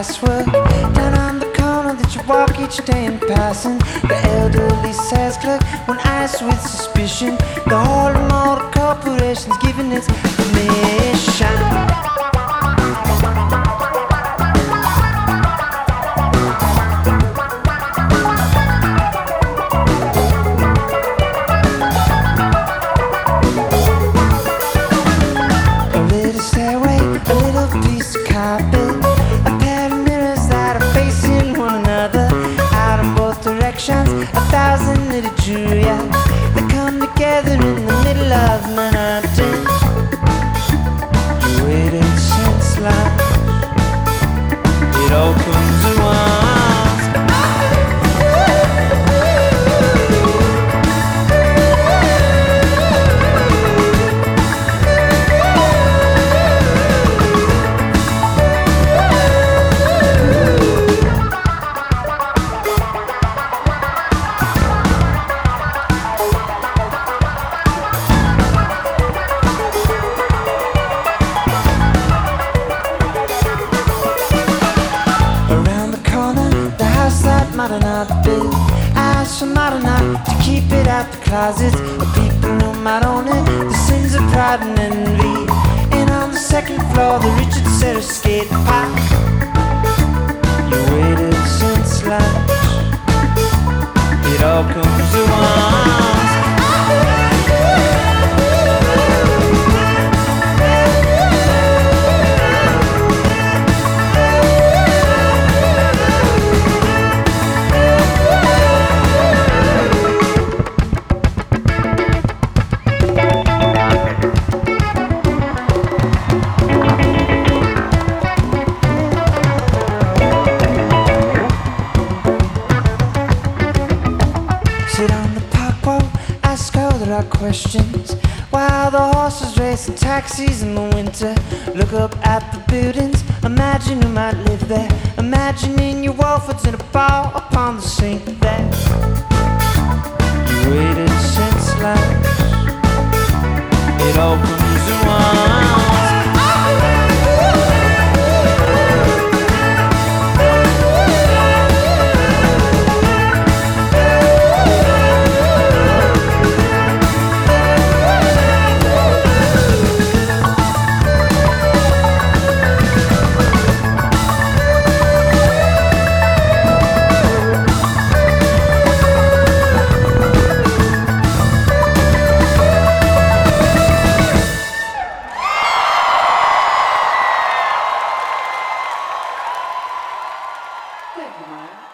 password. Down on the corner that you walk each day in passing, the elderly sales clerk, when asked with suspicion, the whole motor corporation's giving its permission. A thousand little Julia, they come together in the middle of Manhattan. You waited since lunch, it all comes at once. Madonna built, ask for Madonna to keep it out the closets. The people who might own it, the sins of pride and envy. And on the second floor, the Richard Serra skate park. You waited since lunch, it all comes at once. Sit on the park wall, ask all the right questions, while the horses race and taxis in the winter. Look up at the buildings, imagine who might live there. Imagining your Walfords in a bar upon the sink there. You waited since lunch, it all comes at once. Thank you, Maya.